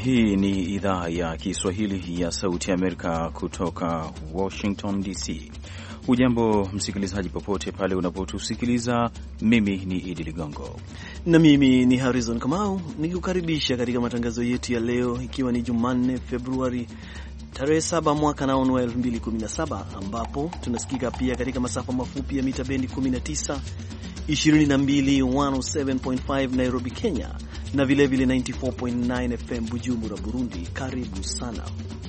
Hii ni idhaa ya Kiswahili ya Sauti ya Amerika kutoka Washington DC. Hujambo msikilizaji popote pale unapotusikiliza. Mimi ni Idi Ligongo na mimi ni Harrison Kamau nikikukaribisha katika matangazo yetu ya leo, ikiwa ni Jumanne Februari tarehe 7 mwaka wa 2017, ambapo tunasikika pia katika masafa mafupi ya mita bendi 19, 22, 107.5 Nairobi Kenya, na vilevile 94.9 FM Bujumbura Burundi. Karibu sana.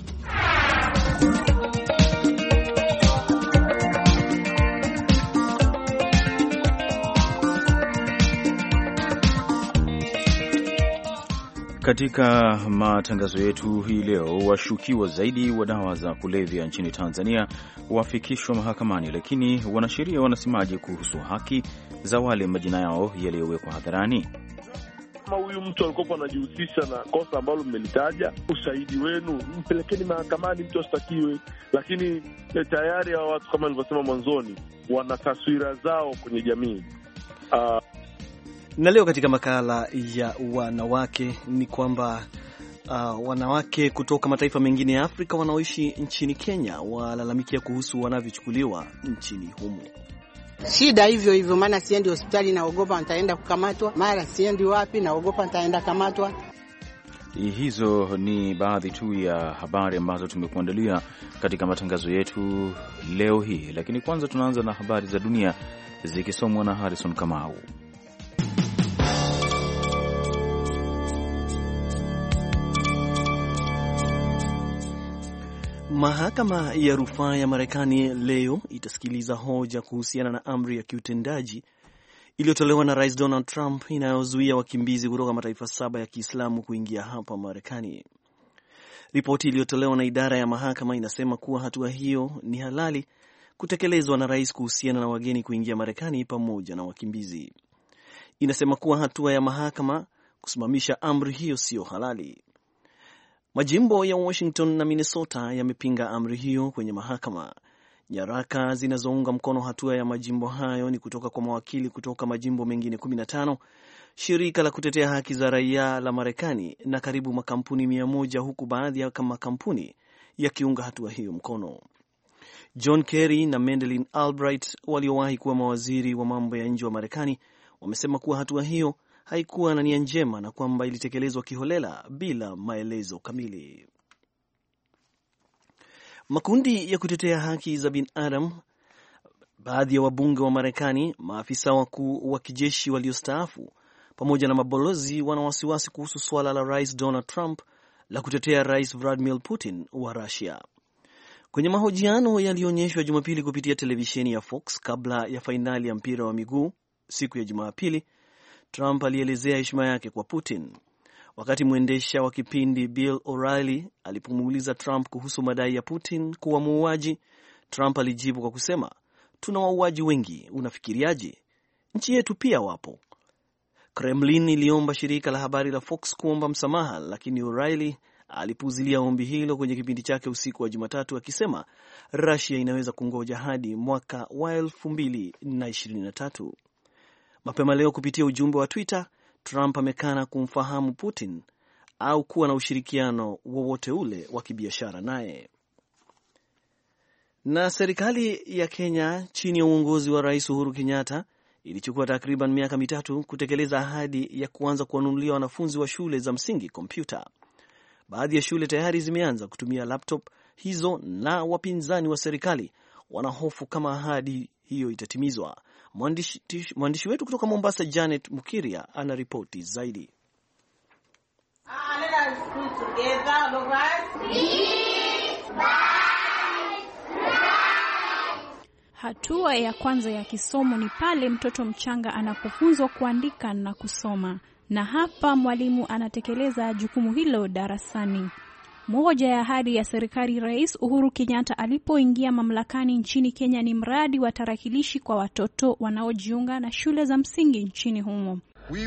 Katika matangazo yetu hii leo, washukiwa zaidi wa dawa za kulevya nchini Tanzania wafikishwa mahakamani, lakini wanasheria wanasemaje kuhusu haki za wale majina yao yaliyowekwa hadharani? Kama huyu mtu alikuwa anajihusisha na kosa ambalo mmelitaja, ushahidi wenu mpelekeni mahakamani, mtu ashtakiwe. Lakini tayari hao watu, kama nilivyosema mwanzoni, wana taswira zao kwenye jamii. Na leo katika makala ya wanawake ni kwamba wanawake kutoka mataifa mengine ya Afrika wanaoishi nchini Kenya walalamikia kuhusu wanavyochukuliwa nchini humo. Shida hivyo, maana siendi hospitali naogopa nitaenda kukamatwa, mara siendi wapi naogopa nitaenda kamatwa. Hizo ni baadhi tu ya habari ambazo tumekuandalia katika matangazo yetu leo hii, lakini kwanza tunaanza na habari za dunia zikisomwa na Harrison Kamau. Mahakama ya rufaa ya Marekani leo itasikiliza hoja kuhusiana na amri ya kiutendaji iliyotolewa na Rais Donald Trump inayozuia wakimbizi kutoka mataifa 7 ya Kiislamu kuingia hapa Marekani. Ripoti iliyotolewa na idara ya mahakama inasema kuwa hatua hiyo ni halali kutekelezwa na rais kuhusiana na wageni kuingia Marekani pamoja na wakimbizi. Inasema kuwa hatua ya mahakama kusimamisha amri hiyo sio halali. Majimbo ya Washington na Minnesota yamepinga amri hiyo kwenye mahakama. Nyaraka zinazounga mkono hatua ya majimbo hayo ni kutoka kwa mawakili kutoka majimbo mengine 15, shirika la kutetea haki za raia la Marekani na karibu makampuni 100, huku baadhi ya makampuni yakiunga hatua hiyo mkono. John Kerry na Madeleine Albright, waliowahi kuwa mawaziri wa mambo ya nje wa Marekani, wamesema kuwa hatua hiyo haikuwa na nia njema na kwamba ilitekelezwa kiholela bila maelezo kamili. Makundi ya kutetea haki za binadamu, baadhi ya wabunge wa Marekani, maafisa wakuu wa kijeshi waliostaafu pamoja na mabalozi wana wasiwasi kuhusu swala la Rais Donald Trump la kutetea Rais Vladimir Putin wa Russia. Kwenye mahojiano yaliyoonyeshwa Jumapili kupitia televisheni ya Fox kabla ya fainali ya mpira wa miguu siku ya Jumapili, Trump alielezea heshima yake kwa Putin. Wakati mwendesha wa kipindi Bill O'Reilly alipomuuliza Trump kuhusu madai ya Putin kuwa muuaji, Trump alijibu kwa kusema, "Tuna wauaji wengi, unafikiriaje? Nchi yetu pia wapo." Kremlin iliomba shirika la habari la Fox kuomba msamaha, lakini O'Reilly alipuuzilia ombi hilo kwenye kipindi chake usiku wa Jumatatu, akisema Russia inaweza kungoja hadi mwaka wa 2023. Mapema leo kupitia ujumbe wa Twitter, Trump amekana kumfahamu Putin au kuwa na ushirikiano wowote ule wa kibiashara naye. Na serikali ya Kenya chini ya uongozi wa Rais Uhuru Kenyatta ilichukua takriban miaka 3 kutekeleza ahadi ya kuanza kuwanunulia wanafunzi wa shule za msingi kompyuta. Baadhi ya shule tayari zimeanza kutumia laptop hizo na wapinzani wa serikali wanahofu kama ahadi hiyo itatimizwa. Mwandishi wetu kutoka Mombasa, Janet Mukiria, ana ripoti zaidi. Hatua ya kwanza ya kisomo ni pale mtoto mchanga anapofunzwa kuandika na kusoma, na hapa mwalimu anatekeleza jukumu hilo darasani. Moja ya ahadi ya serikali Rais Uhuru Kenyatta alipoingia mamlakani nchini Kenya ni mradi wa tarakilishi kwa watoto wanaojiunga na shule za msingi nchini humo.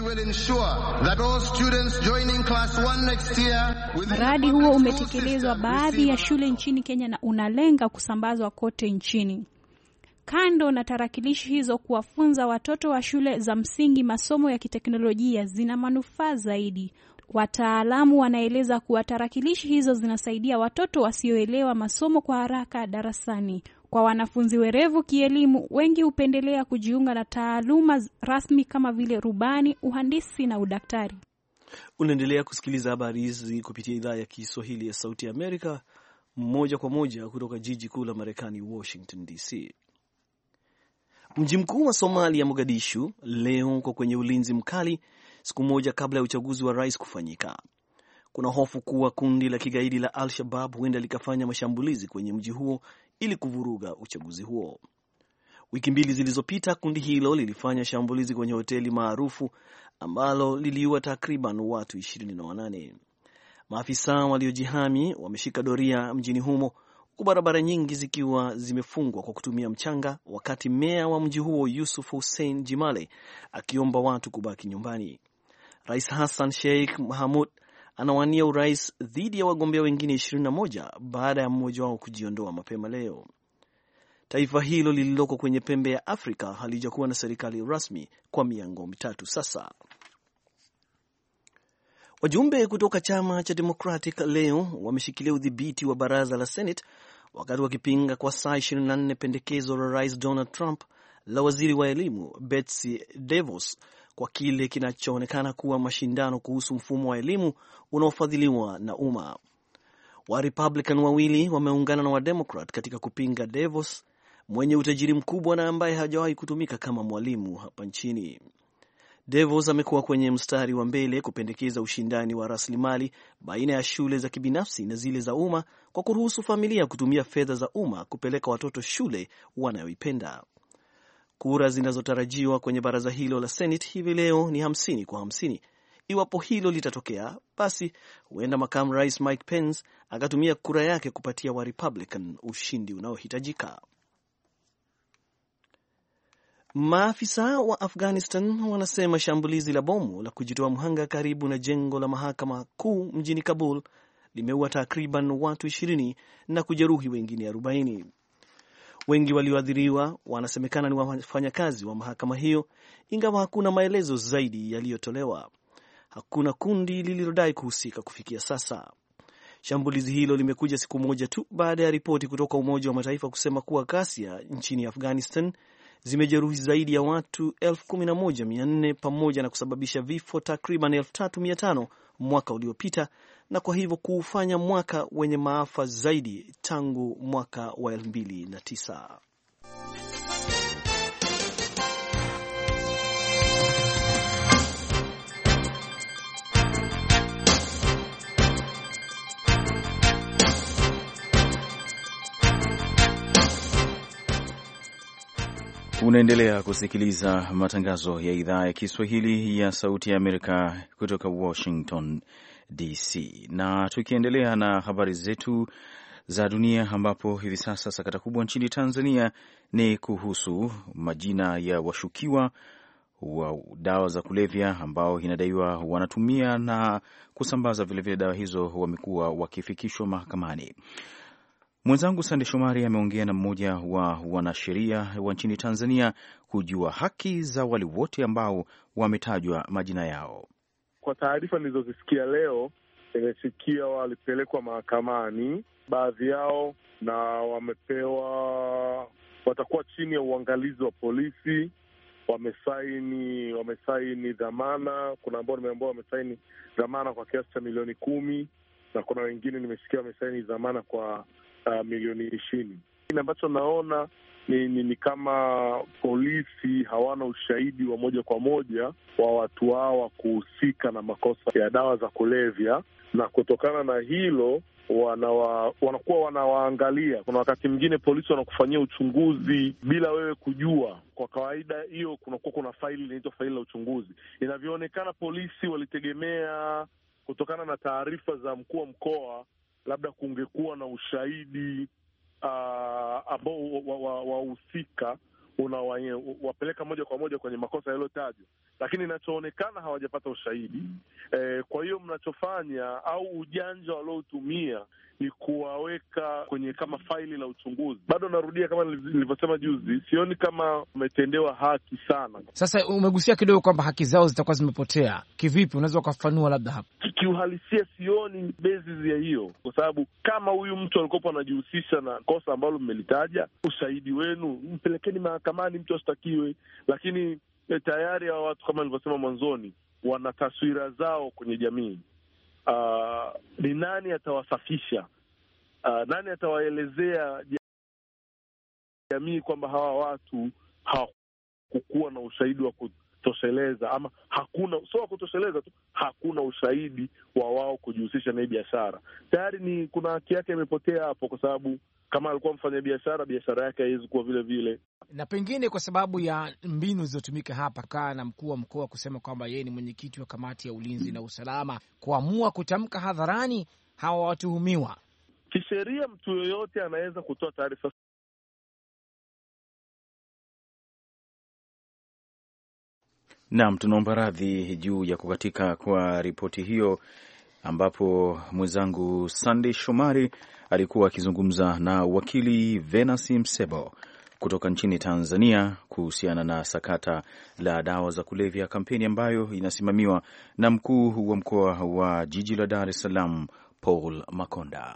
Mradi huo umetekelezwa baadhi ya shule nchini Kenya na unalenga kusambazwa kote nchini. Kando na tarakilishi hizo, kuwafunza watoto wa shule za msingi masomo ya kiteknolojia zina manufaa zaidi. Wataalamu wanaeleza kuwa tarakilishi hizo zinasaidia watoto wasioelewa masomo kwa haraka darasani. Kwa wanafunzi werevu kielimu, wengi hupendelea kujiunga na taaluma rasmi kama vile rubani, uhandisi na udaktari. Unaendelea kusikiliza habari hizi kupitia idhaa ya Kiswahili ya Sauti ya Amerika, moja kwa moja kutoka jiji kuu la Marekani, Washington DC. Mji mkuu wa Somalia, Mogadishu, leo uko kwenye ulinzi mkali, siku moja kabla ya uchaguzi wa rais kufanyika. Kuna hofu kuwa kundi la kigaidi la Al-Shabaab huenda likafanya mashambulizi kwenye mji huo ili kuvuruga uchaguzi huo. Wiki mbili zilizopita, kundi hilo lilifanya shambulizi kwenye hoteli maarufu ambalo liliua takriban watu 28. Maafisa waliojihami wameshika doria mjini humo, huku barabara nyingi zikiwa zimefungwa kwa kutumia mchanga, wakati meya wa mji huo Yusuf Hussein Jimale akiomba watu kubaki nyumbani. Rais Hassan Sheikh Mohamud anawania urais dhidi ya wagombea wengine 21 baada ya mmoja wao kujiondoa mapema leo. Taifa hilo lililoko kwenye pembe ya Afrika halijakuwa na serikali rasmi kwa miongo mitatu sasa. Wajumbe kutoka chama cha Democratic leo wameshikilia udhibiti wa baraza la Senate wakati wakipinga kwa saa 24 pendekezo la Rais Donald Trump la waziri wa elimu Betsy DeVos kwa kile kinachoonekana kuwa mashindano kuhusu mfumo wa elimu unaofadhiliwa na umma. Wa Republican wawili wameungana na wa Democrat katika kupinga DeVos, mwenye utajiri mkubwa na ambaye hajawahi kutumika kama mwalimu hapa nchini. DeVos amekuwa kwenye mstari wa mbele kupendekeza ushindani wa rasilimali baina ya shule za kibinafsi na zile za umma kwa kuruhusu familia kutumia fedha za umma kupeleka watoto shule wanayoipenda. Kura zinazotarajiwa kwenye baraza hilo la Senate hivi leo ni 50 kwa 50. Iwapo hilo litatokea, basi huenda makamu rais Mike Pence akatumia kura yake kupatia wa Republican ushindi unaohitajika. Maafisa wa Afghanistan wanasema shambulizi la bomu la kujitoa mhanga karibu na jengo la mahakama kuu mjini Kabul limeua takriban watu 20 na kujeruhi wengine 40. Wengi walioathiriwa wanasemekana ni wafanyakazi wa mahakama hiyo, ingawa hakuna maelezo zaidi yaliyotolewa. Hakuna kundi lililodai kuhusika kufikia sasa. Shambulizi hilo limekuja siku moja tu baada ya ripoti kutoka Umoja wa Mataifa kusema kuwa ghasia nchini Afghanistan zimejeruhi zaidi ya watu 11,400 pamoja na kusababisha vifo takriban 3,500 mwaka uliopita, na kwa hivyo kuufanya mwaka wenye maafa zaidi tangu mwaka wa 2009. Unaendelea kusikiliza matangazo ya idhaa ya Kiswahili ya Sauti ya Amerika kutoka Washington DC. Na tukiendelea na habari zetu za dunia, ambapo hivi sasa sakata kubwa nchini Tanzania ni kuhusu majina ya washukiwa wa dawa za kulevya ambao inadaiwa wanatumia na kusambaza vilevile dawa hizo wamekuwa wakifikishwa mahakamani. Mwenzangu Sande Shomari ameongea na mmoja wa wanasheria wa nchini Tanzania kujua haki za wale wote ambao wametajwa majina yao. Kwa taarifa nilizozisikia leo, nimesikia walipelekwa mahakamani baadhi yao, na watakuwa chini ya uangalizi wa polisi. Wamesaini dhamana. Kuna ambao nimeambiwa wamesaini dhamana kwa kiasi cha milioni 10, na kuna wengine nimesikia wamesaini dhamana kwa milioni 20. Kile ambacho naona ni kama polisi hawana ushahidi wa moja kwa moja wa watu hawa kuhusika na makosa ya dawa za kulevya, na kutokana na hilo wanakuwa wanawaangalia. Kuna wakati mwingine polisi wanakufanyia uchunguzi bila wewe kujua. Kwa kawaida hiyo kuna faili inaitwa faili la uchunguzi. Inavyoonekana polisi walitegemea, kutokana na taarifa za mkuu wa mkoa, labda kungekuwa na ushahidi ambao wahusika unawapeleka moja kwa moja kwenye makosa yaliyotajwa, lakini inachoonekana hawajapata ushahidi. Kwa hiyo mnachofanya au ujanja waliotumia ni kuwaweka kwenye kama faili la uchunguzi. Bado narudia, kama nilivyosema juzi, sioni kama umetendewa haki sana. Sasa umegusia kidogo kwamba haki zao zitakuwa zimepotea. Kivipi? Unaweza ukafafanua labda hapo? kiuhalisia sioni basis ya hiyo, kwa sababu kama huyu mtu alikuwa anajihusisha na kosa ambalo mmelitaja, ushahidi wenu mpelekeni mahakamani, mtu ashtakiwe. Lakini tayari hawa watu kama nilivyosema mwanzoni, wana taswira zao kwenye jamii. Ni nani atawasafisha? Nani atawaelezea jamii kwamba hawa watu hawakukuwa na ushahidi wa kutosheleza, ama sio wa kutosheleza tu, hakuna ushahidi wa wao kujihusisha na hii biashara? Tayari kuna haki yake imepotea hapo, kwa sababu kama alikuwa mfanya biashara yake haiwezi kuwa vile vile. Na pengine kwa sababu ya mbinu zilizotumika hapa, kaa na mkuu wa mkoa kusema kwamba yeye ni mwenyekiti wa kamati ya ulinzi na usalama, kuamua kutamka hadharani hawa watuhumiwa. Kisheria mtu yoyote anaweza kutoa taarifa. Naam, tunaomba radhi juu ya kukatika kwa ripoti hiyo, ambapo mwenzangu Sunday Shomari alikuwa akizungumza na wakili Venance Msebo kutoka nchini Tanzania kuhusiana na sakata la dawa za kulevya, kampeni ambayo inasimamiwa na mkuu wa mkoa wa jiji la Dar es Salaam Paul Makonda.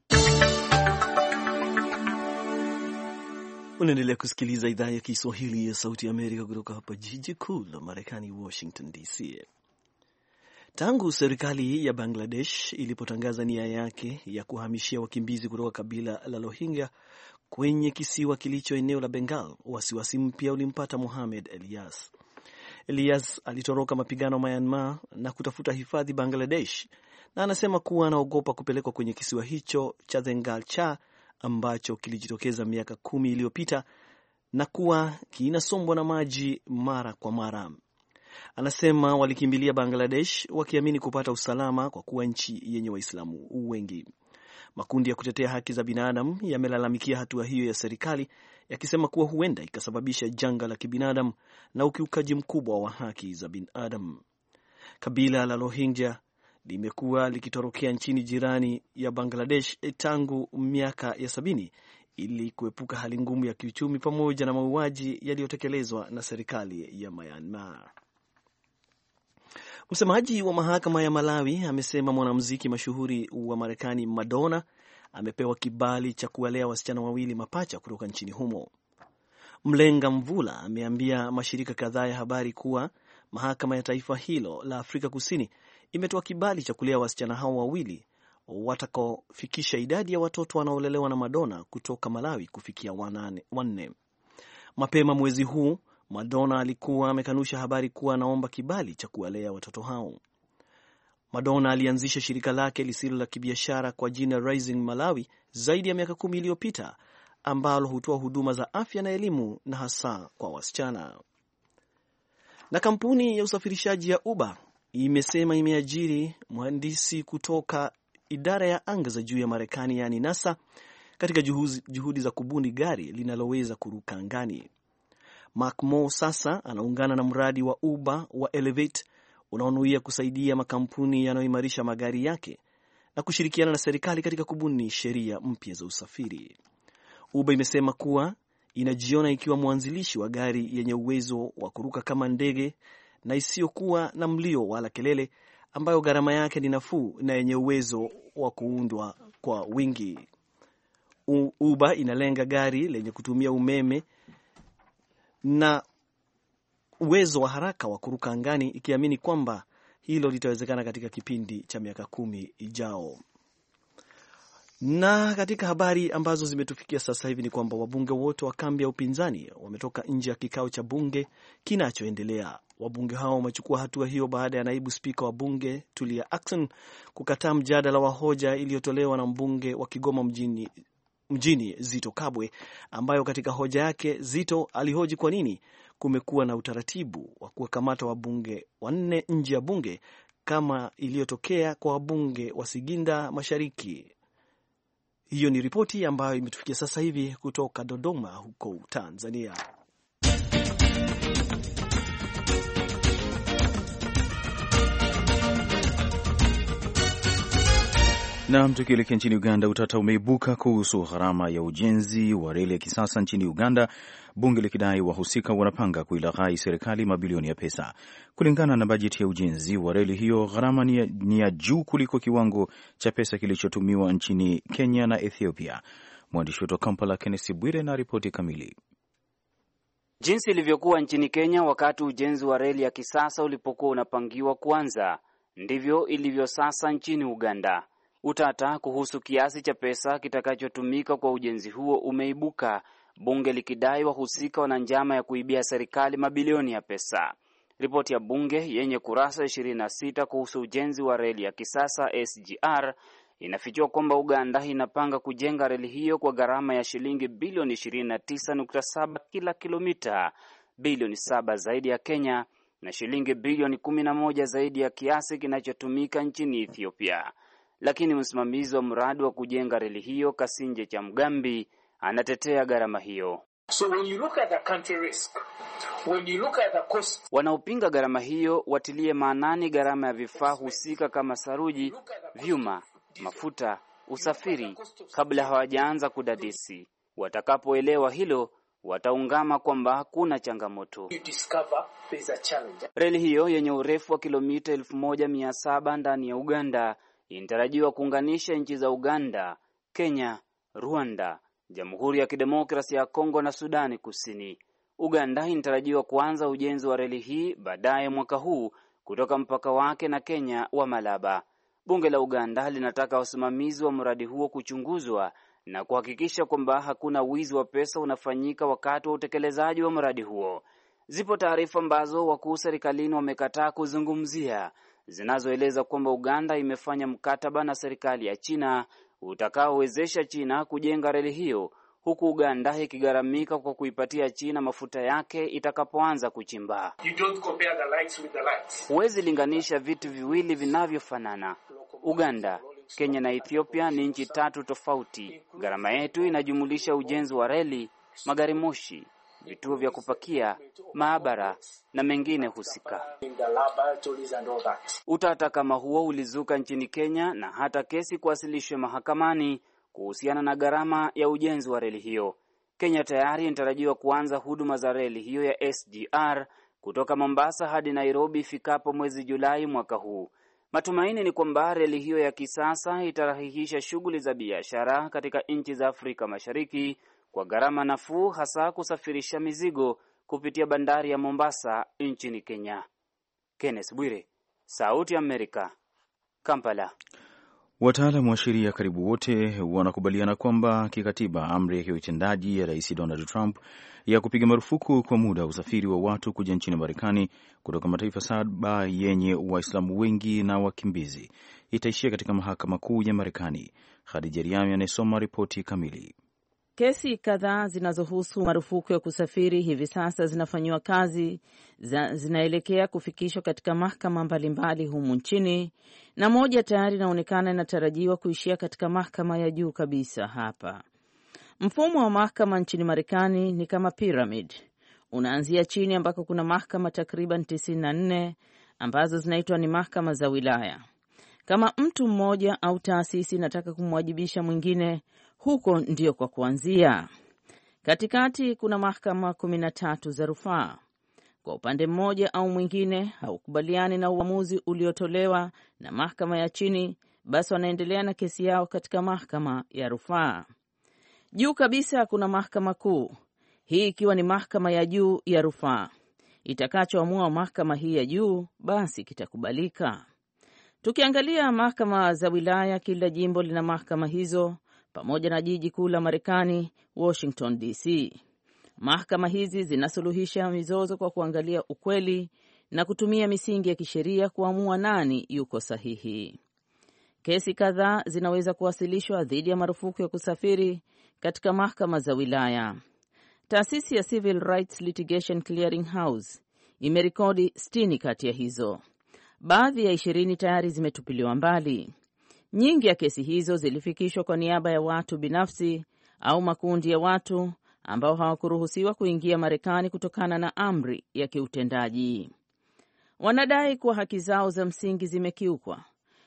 Unaendelea kusikiliza idhaa ya Kiswahili ya Sauti ya Amerika kutoka hapa jiji kuu la Marekani, Washington DC. Tangu serikali ya Bangladesh ilipotangaza nia yake ya kuhamishia wakimbizi kutoka kabila la Rohingya kwenye kisiwa kilicho eneo la Bengal, wasiwasi mpya ulimpata Mohamed Elias. Elias alitoroka mapigano Myanmar na kutafuta hifadhi Bangladesh, na anasema kuwa anaogopa kupelekwa kwenye kisiwa hicho cha Thengal Cha ambacho kilijitokeza miaka 10 iliyopita na kuwa kinasombwa na maji mara kwa mara. Anasema walikimbilia Bangladesh wakiamini kupata usalama kwa kuwa nchi yenye Waislamu wengi. Makundi ya kutetea haki za binadamu yamelalamikia hatua hiyo ya serikali, yakisema kuwa huenda ikasababisha janga la kibinadamu na ukiukaji mkubwa wa haki za binadamu. Kabila la Rohingya limekuwa likitorokea nchini jirani ya Bangladesh tangu miaka ya 70 ili kuepuka hali ngumu ya kiuchumi pamoja na mauaji yaliyotekelezwa na serikali ya Myanmar. Msemaji wa mahakama ya Malawi amesema mwanamuziki mashuhuri wa Marekani Madonna amepewa kibali cha kuwalea wasichana wawili mapacha kutoka nchini humo. Mlenga Mvula ameambia mashirika kadhaa ya habari kuwa mahakama ya taifa hilo la Afrika Kusini imetoa kibali cha kulea wasichana hao wawili watakaofikisha idadi ya watoto wanaolelewa na Madonna kutoka Malawi kufikia 4. Mapema mwezi huu Madonna alikuwa amekanusha habari kuwa anaomba kibali cha kuwalea watoto hao. Madonna alianzisha shirika lake lisilo la kibiashara kwa jina Rising Malawi zaidi ya miaka 10 iliyopita, ambalo hutoa huduma za afya na elimu na hasa kwa wasichana. Na kampuni ya usafirishaji ya Uber imesema imeajiri mhandisi kutoka idara ya anga za juu ya Marekani yani NASA katika juhudi za kubuni gari linaloweza kuruka angani. Mark Moore sasa anaungana na mradi wa Uber wa Elevate unaonuia kusaidia makampuni yanayoimarisha magari yake na kushirikiana na serikali katika kubuni sheria mpya za usafiri. Uber imesema kuwa inajiona ikiwa mwanzilishi wa gari yenye uwezo wa kuruka kama ndege na isiyokuwa na mlio wala kelele, ambayo gharama yake ni nafuu na yenye uwezo wa kuundwa kwa wingi. Uber inalenga gari lenye kutumia umeme na uwezo wa haraka wa kuruka angani, ikiamini kwamba hilo litawezekana katika kipindi cha miaka 10 ijao. Na katika habari ambazo zimetufikia sasa hivi ni kwamba wabunge wote wa kambi ya upinzani wametoka nje ya kikao cha bunge kinachoendelea. Wabunge hao wamechukua hatua hiyo baada ya naibu spika wa bunge Tulia Ackson kukataa mjadala wa hoja iliyotolewa na mbunge wa Kigoma mjini Zito Kabwe, ambayo katika hoja yake Zito alihoji kwa nini kumekuwa na utaratibu wa kuwakamata wabunge 4 nje ya bunge kama iliyotokea kwa wabunge wa Siginda Mashariki. Hiyo ni ripoti ambayo imetufikia sasa hivi kutoka Dodoma huko Tanzania. Na tukielekea nchini Uganda, utata umeibuka kuhusu gharama ya ujenzi wa reli ya kisasa nchini Uganda, bunge likidai wahusika wanapanga kuilaghai serikali mabilioni ya pesa. Kulingana na bajeti ya ujenzi wa reli hiyo, gharama ni ya juu kuliko kiwango cha pesa kilichotumiwa nchini Kenya na Ethiopia. Mwandishi wetu wa Kampala, Kenneth Bwire, na ripoti kamili. Jinsi ilivyokuwa nchini Kenya wakati ujenzi wa reli ya kisasa ulipokuwa unapangiwa kuanza, ndivyo ilivyo sasa nchini Uganda. Utata kuhusu kiasi cha pesa kitakachotumika kwa ujenzi huo umeibuka, bunge likidai wahusika wana njama ya kuibia serikali mabilioni ya pesa. Ripoti ya bunge yenye kurasa 26 kuhusu ujenzi wa reli ya kisasa SGR inafichua kwamba Uganda inapanga kujenga reli hiyo kwa gharama ya shilingi bilioni 29.7 kila kilomita, bilioni 7 zaidi ya Kenya na shilingi bilioni 11 zaidi ya kiasi kinachotumika nchini Ethiopia. Lakini msimamizi wa mradi wa kujenga reli hiyo, Kasinje cha Mugambi, anatetea gharama hiyo. So when you look at the country risk, when you look at the cost, wanaopinga gharama hiyo watilie maanani gharama ya vifaa husika kama saruji, vyuma, mafuta, usafiri kabla hawajaanza kudadisi. Watakapoelewa hilo, wataungama kwamba kuna changamoto. Reli hiyo yenye urefu wa kilomita 1700 ndani ya Uganda inatarajiwa kuunganisha nchi za Uganda, Kenya, Rwanda, Jamhuri ya Kidemokrasia ya Kongo na Sudani Kusini. Uganda inatarajiwa kuanza ujenzi wa reli hii baadaye mwaka huu kutoka mpaka wake na Kenya wa Malaba. Bunge la Uganda linataka wasimamizi wa mradi huo kuchunguzwa na kuhakikisha kwamba hakuna wizi wa pesa unafanyika wakati wa utekelezaji wa mradi huo. Zipo taarifa ambazo wakuu serikalini wamekataa kuzungumzia, zinazoeleza kwamba Uganda imefanya mkataba na serikali ya China utakaowezesha China kujenga reli hiyo, huku Uganda ikigharamika kwa kuipatia China mafuta yake itakapoanza kuchimba. Huwezi linganisha vitu viwili vinavyofanana. Uganda, Kenya na Ethiopia ni nchi tatu tofauti. Gharama yetu inajumulisha ujenzi wa reli, magari moshi, vituo vya kupakia, maabara na mengine husika. Utata kama huo ulizuka nchini Kenya na hata kesi kuwasilishwa mahakamani kuhusiana na gharama ya ujenzi wa reli hiyo. Kenya tayari inatarajiwa kuanza huduma za reli hiyo ya SGR kutoka Mombasa hadi Nairobi ifikapo mwezi Julai mwaka huu. Matumaini ni kwamba reli hiyo ya kisasa itarahihisha shughuli za biashara katika nchi za Afrika Mashariki kwa gharama nafuu, hasa kusafirisha mizigo kupitia bandari ya Mombasa nchini Kenya. Kenneth Bwire, Sauti ya Amerika, Kampala. Wataalamu wa sheria karibu wote wanakubaliana kwamba kikatiba amri ya kiutendaji ya Rais Donald Trump ya kupiga marufuku kwa muda usafiri wa watu kuja nchini Marekani kutoka mataifa 7 yenye Waislamu wengi na wakimbizi itaishia katika mahakama kuu ya Marekani. Khadija Riami anasoma ripoti kamili. Kesi kadhaa zinazohusu marufuku ya kusafiri hivi sasa zinafanyiwa kazi, zinaelekea kufikishwa katika mahakama mbalimbali humu nchini, na moja tayari inaonekana inatarajiwa kuishia katika mahakama ya juu kabisa hapa. Mfumo wa mahakama nchini Marekani ni kama pyramid. Unaanzia chini ambako kuna mahakama takriban 94 ambazo zinaitwa ni mahakama za wilaya. Kama mtu mmoja au taasisi inataka kumwajibisha mwingine, huko ndio kwa kuanzia. Katikati kuna mahakama 13 za rufaa. Kwa upande mmoja au mwingine haukubaliani na uamuzi uliotolewa na mahakama ya chini, basi wanaendelea na kesi yao katika mahakama ya rufaa. Juu kabisa kuna mahakama kuu, hii ikiwa ni mahakama ya juu ya rufaa. Itakachoamua mahakama hii ya juu basi kitakubalika. Tukiangalia mahakama za wilaya, kila jimbo lina mahakama hizo pamoja na jiji kuu la Marekani, Washington DC. Mahakama hizi zinasuluhisha mizozo kwa kuangalia ukweli na kutumia misingi ya kisheria kuamua nani yuko sahihi. Kesi kadhaa zinaweza kuwasilishwa dhidi ya marufuku ya kusafiri katika mahakama za wilaya. Taasisi ya Civil Rights Litigation Clearing House imerekodi 60 kati ya hizo. Baadhi ya 20 tayari zimetupiliwa mbali. Nyingi ya kesi hizo zilifikishwa kwa niaba ya watu binafsi au makundi ya watu ambao hawakuruhusiwa kuingia Marekani kutokana na amri ya kiutendaji. Wanadai kuwa haki zao za msingi zimekiukwa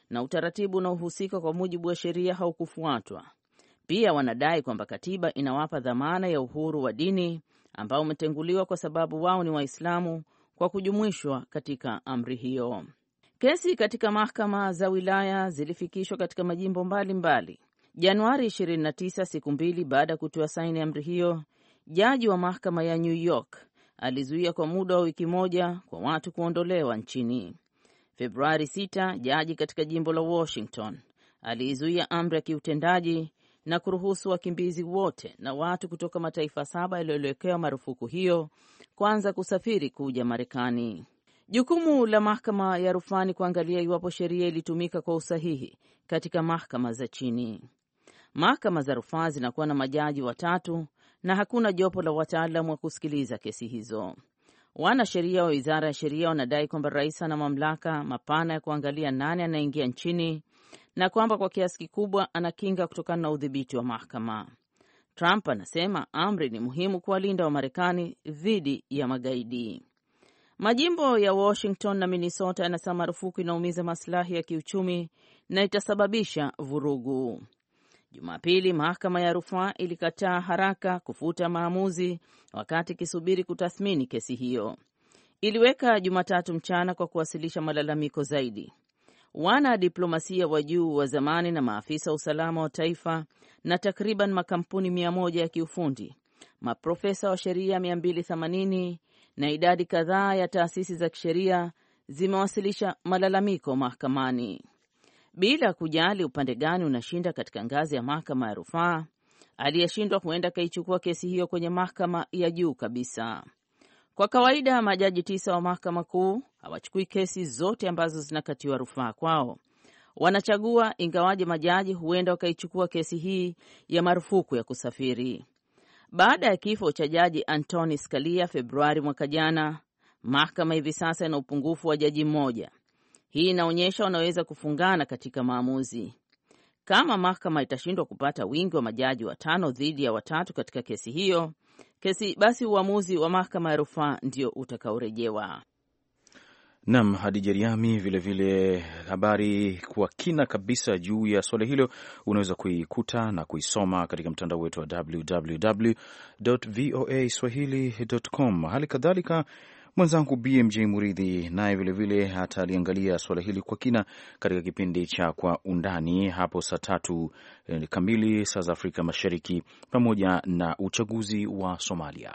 na utaratibu unaohusika kwa mujibu wa sheria haukufuatwa. Pia wanadai kwamba katiba inawapa dhamana ya uhuru wa dini ambao umetenguliwa kwa sababu wao ni Waislamu kwa kujumuishwa katika amri hiyo. Kesi katika mahakama za wilaya zilifikishwa katika majimbo mbalimbali. Januari 29, siku mbili baada ya kutoa saini amri hiyo, jaji wa mahakama ya New York alizuia kwa muda wa wiki moja kwa watu kuondolewa nchini. Februari 6, jaji katika jimbo la Washington aliizuia amri ya kiutendaji na kuruhusu wakimbizi wote na watu kutoka mataifa 7 yaliyowekewa marufuku hiyo kwanza kusafiri kuja Marekani. Jukumu la mahakama ya rufani kuangalia iwapo sheria ilitumika kwa usahihi katika mahakama za chini. Mahakama za rufaa zinakuwa na majaji watatu na hakuna jopo la wataalamu wa kusikiliza kesi hizo. Wanasheria wa Wizara ya Sheria wanadai kwamba rais ana mamlaka mapana ya kuangalia nani anaingia nchini na kwamba kwa kiasi kikubwa anakinga kutokana na udhibiti wa mahakama. Trump anasema amri ni muhimu kuwalinda Wamarekani dhidi ya magaidi. Majimbo ya Washington na Minnesota yanasema marufuku inaumiza maslahi ya kiuchumi na itasababisha vurugu. Jumapili, mahakama ya rufaa ilikataa haraka kufuta maamuzi wakati ikisubiri kutathmini kesi hiyo. Iliweka Jumatatu mchana kwa kuwasilisha malalamiko zaidi. Wana diplomasia wa juu wa zamani na maafisa wa usalama wa taifa na takriban makampuni 100 ya kiufundi, maprofesa wa sheria 280 na idadi kadhaa ya taasisi za kisheria zimewasilisha malalamiko mahakamani. Bila kujali upande gani unashinda katika ngazi ya mahakama ya rufaa, aliyeshindwa huenda kaichukua kesi hiyo kwenye mahakama ya juu kabisa. Kwa kawaida majaji 9 wa mahakama kuu hawachukui kesi zote ambazo zinakatiwa rufaa kwao. Wanachagua, ingawaje majaji huenda wakaichukua kesi hii ya marufuku ya kusafiri. Baada ya kifo cha jaji Antonin Scalia Februari mwaka jana, mahakama hivi sasa ina upungufu wa jaji mmoja. Hii inaonyesha wanaweza kufungana katika maamuzi. Kama mahakama itashindwa kupata wingi wa majaji 5 dhidi ya 3 katika kesi hiyo, basi uamuzi wa mahakama ya rufaa ndio utakaorejewa. Naam, Hadija Riami, vilevile habari kwa kina kabisa juu ya swala hilo unaweza kuikuta na kuisoma katika mtandao wetu wa www.voaswahili.com. Hali kadhalika mwenzangu BMJ Muridhi naye vilevile ataliangalia swala hili kwa kina katika kipindi cha Kwa Undani hapo saa 3 kamili saa za Afrika Mashariki, pamoja na uchaguzi wa Somalia.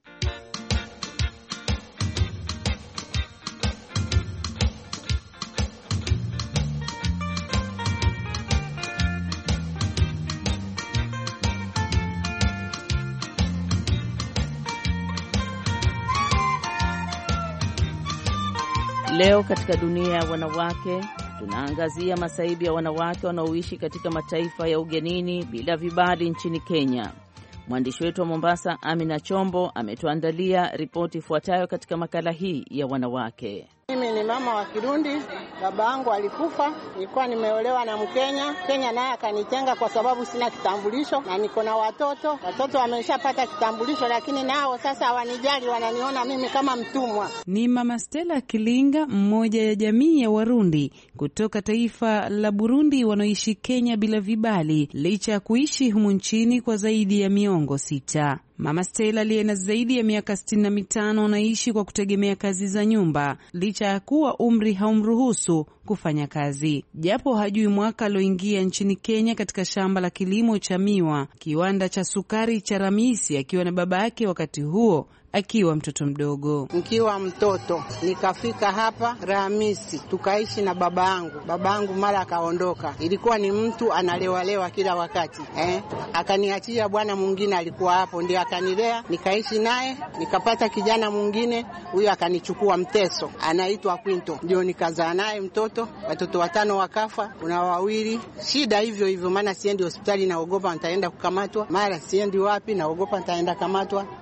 Leo katika dunia ya wanawake tunaangazia masaibu ya wanawake wanaoishi katika mataifa ya ugenini bila vibali nchini Kenya. Mwandishi wetu wa Mombasa Amina Chombo ametuandalia ripoti ifuatayo katika makala hii ya wanawake. Mimi ni mama wa Kirundi, baba yangu alikufa, nilikuwa nimeolewa na Mkenya. Kenya naye akanitenga kwa sababu sina kitambulisho na niko na watoto. Watoto wameshapata kitambulisho lakini nao sasa hawanijali, wananiona mimi kama mtumwa. Ni Mama Stella Kilinga, mmoja ya jamii ya Warundi kutoka taifa la Burundi wanaoishi Kenya bila vibali licha ya kuishi humu nchini kwa zaidi ya miongo 6. Mama Stella aliye na zaidi ya miaka 65 anaishi kwa kutegemea kazi za nyumba licha ya kuwa umri haumruhusu kufanya kazi. Japo hajui mwaka alioingia nchini Kenya katika shamba la kilimo cha miwa, kiwanda cha sukari cha Ramisi, akiwa na baba yake wakati huo akiwa mtoto mdogo. Nikiwa mtoto nikafika hapa Ramisi, tukaishi na baba yangu. Baba yangu mara akaondoka, ilikuwa ni mtu analewalewa kila wakati akaniachia bwana mwingine alikuwa hapo, ndio akanilea, nikaishi naye, nikapata kijana mwingine, huyo akanichukua Mteso, anaitwa Quinto, ndio nikazaa naye mtoto. Watoto 5 wakafa, kuna 2 shida hivyo hivyo, maana siendi hospitali naogopa nitaenda kukamatwa, mara siendi wapi naogopa nitaenda kamatwa.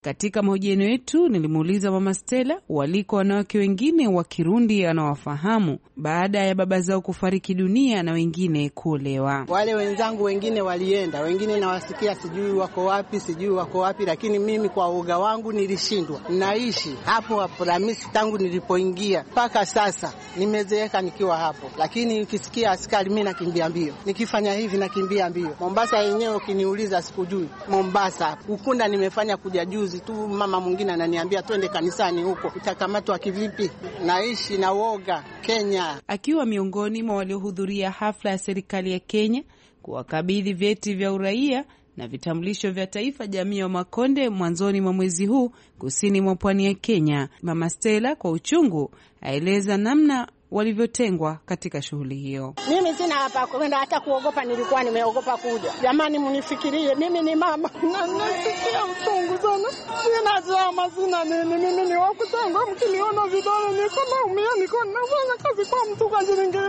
Katika mahojiano yetu nilimuuliza Mama Stella waliko wanawake wengine wa Kirundi anawafahamu baada ya baba zao kufariki dunia na wengine kuolewa. Wale wenzangu wengine walienda, wengine nawasikia sijui wako wapi, lakini mimi kwa uoga wangu nilishindwa. Naishi hapo Ramisi tangu nilipoingia mpaka sasa, nimezeeka nikiwa hapo. Lakini ukisikia askari mimi nakimbia mbio, nikifanya hivi nakimbia mbio. Mombasa yenyewe ukiniuliza sikujui. Mombasa Ukunda nimefanya kuja juzi tu, mama mwingine ananiambia twende kanisani huko, utakamatwa kivipi? Naishi na woga Kenya. Akiwa miongoni mwa waliohudhuria hafla ya serikali ya Kenya kuwakabidhi vyeti vya uraia na vitambulisho vya taifa jamii ya Makonde mwanzoni mwa mwezi huu kusini mwa pwani ya Kenya, Mama Stella kwa uchungu aeleza namna walivyotengwa katika shughuli hiyo. Mimi sina hapa kwenda hata kuogopa, nilikuwa nimeogopa kuja. Jamani mnifikirie, mimi ni mama na nasikia uchungu sana. Sina zama, sina nini, mimi ni wakutengwa. Mkiniona vidole niko naumia, niko nafanya kazi kwa mtu kwa shilingi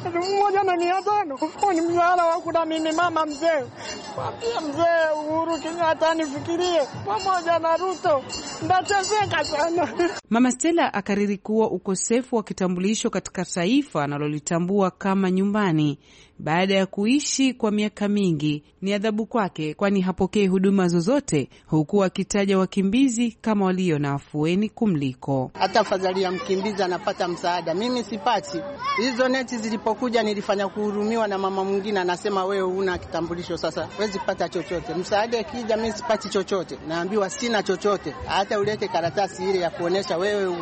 1,500. Kwa ni mshahara wa kula mimi mama mzee. Pia mzee Uhuru Kenyatta nifikirie pamoja na Ruto. Ndateseka sana. Mama Stella akariri kuwa ukosefu wa kitambulisho katika taifa analolitambua kama nyumbani baada ya kuishi kwa miaka mingi ni adhabu kwake, kwani hapokei huduma zozote, huku akitaja wakimbizi kama walio na afueni kumliko. Hata fadhali ya mkimbizi anapata msaada, mimi sipati. Hizo neti zilipokuja nilifanya kuhurumiwa na mama mwingine, anasema wewe huna kitambulisho, sasa huwezi pata chochote. Msaada kija mimi sipati chochote, naambiwa sina chochote, hata ulete karatasi ile ya kuonesha wewe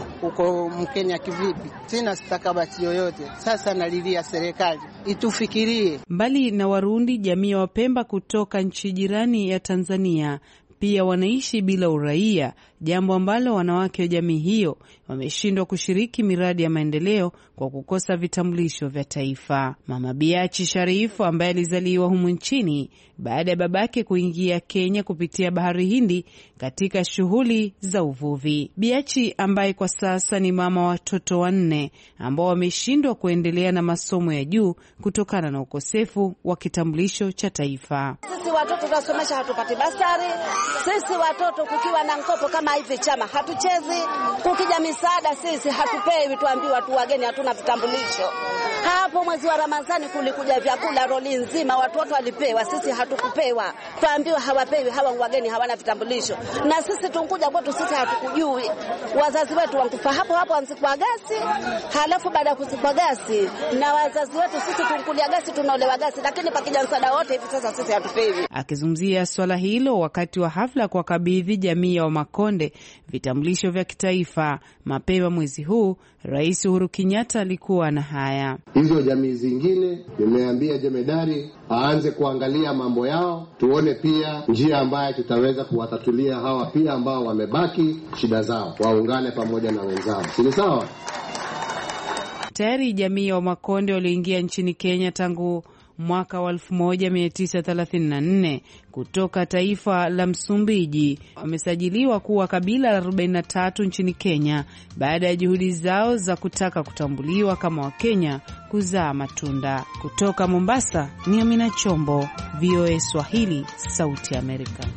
uko Mkenya kivipi. Sina stakabadhi yoyote. Sasa nalilia serikali itufikirie. Mbali na Warundi, jamii ya Wapemba kutoka nchi jirani ya Tanzania pia wanaishi bila uraia, jambo ambalo wanawake wa jamii hiyo wameshindwa kushiriki miradi ya maendeleo kwa kukosa vitambulisho vya taifa. Mama Biachi Sharifu ambaye alizaliwa humu nchini baada ya babake kuingia Kenya kupitia Bahari Hindi katika shughuli za uvuvi. Biachi ambaye kwa sasa ni mama wa watoto 4 ambao wameshindwa kuendelea na masomo ya juu kutokana na ukosefu wa kitambulisho cha taifa. Sisi watoto tunasomesha hatupati basari. Sisi watoto kukiwa na mkopo kama hivi chama hatuchezi. Kukija misaada sisi hatupewi, tuambiwa tu wageni hatuna vitambulisho. Hapo mwezi wa Ramadhani kulikuja vyakula roli nzima, watoto walipewa, sisi hatukupewa. Tuambiwa hawapewi, hawa wageni hawana vitambulisho. Na sisi tunkuja kwetu sisi hatukujui. Wazazi wetu wankufa hapo wanzikwa gasi. Halafu baada ya kuzikwa gasi na wazazi wetu sisi tunkulia gasi, tunaolewa gasi, lakini pakija msaada wote hivi sasa sisi hatupewi. Akizungumzia swala hilo wakati wa hafla kwa kabidhi jamii ya Makonde vitambulisho vya kitaifa mapema mwezi huu, Rais Uhuru Kenyatta alikuwa na haya. Hizo jamii zingine nimeambia jemedari aanze kuangalia mambo yao, tuone pia njia ambayo tutaweza kuwatatulia hawa pia ambao wamebaki shida zao, waungane pamoja na wenzao. Si sawa? Tayari jamii ya Makonde walioingia nchini Kenya tangu mwaka wa 1934 kutoka taifa la Msumbiji wamesajiliwa kuwa kabila la 43 nchini Kenya baada ya juhudi zao za kutaka kutambuliwa kama Wakenya kuzaa matunda. Kutoka Mombasa ni Amina Chombo, VOA Swahili, Sauti ya Amerika.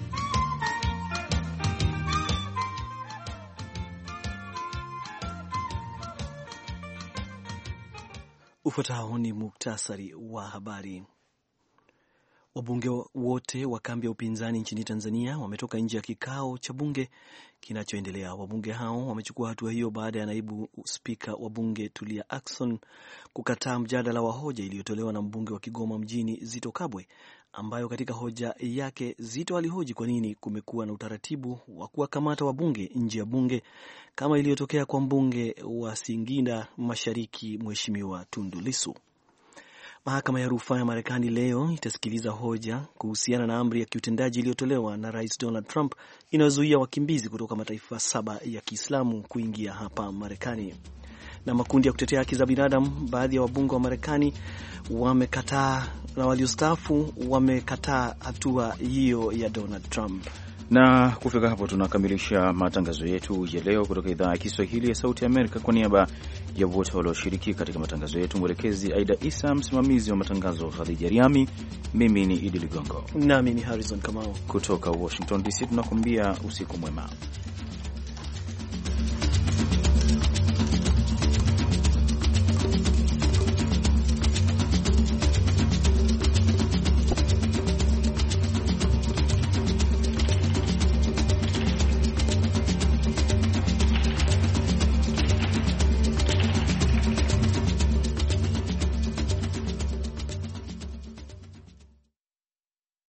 Ufuatao ni muktasari wa habari. Wabunge wote wa kambi ya upinzani nchini Tanzania wametoka nje ya kikao cha bunge kinachoendelea. Wabunge hao wamechukua hatua hiyo baada ya naibu spika wa bunge Tulia Ackson kukataa mjadala wa hoja iliyotolewa na mbunge wa Kigoma mjini Zito Kabwe, ambayo katika hoja yake Zito alihoji kwa nini kumekuwa na utaratibu wa kuwakamata wabunge nje ya bunge kama iliyotokea kwa mbunge wa Singida Mashariki Mheshimiwa Tundu Lissu. Mahakama ya rufaa ya Marekani leo itasikiliza hoja kuhusiana na amri ya kiutendaji iliyotolewa na Rais Donald Trump inayozuia wakimbizi kutoka mataifa 7 ya Kiislamu kuingia hapa Marekani. Na makundi ya kutetea haki za binadamu, baadhi ya wabunge wa Marekani wamekataa na waliostaafu wamekataa hatua hiyo ya Donald Trump. Na kufika hapo tunakamilisha matangazo yetu ya leo kutoka idhaa ya Kiswahili ya Sauti ya Amerika. Kwa niaba ya wote walioshiriki katika matangazo yetu. Mwelekezi Aida Isa, msimamizi wa matangazo Khadija Riami, mimi ni Idi Ligongo nami ni Harrison Kamau kutoka Washington DC, tunakuambia usiku mwema.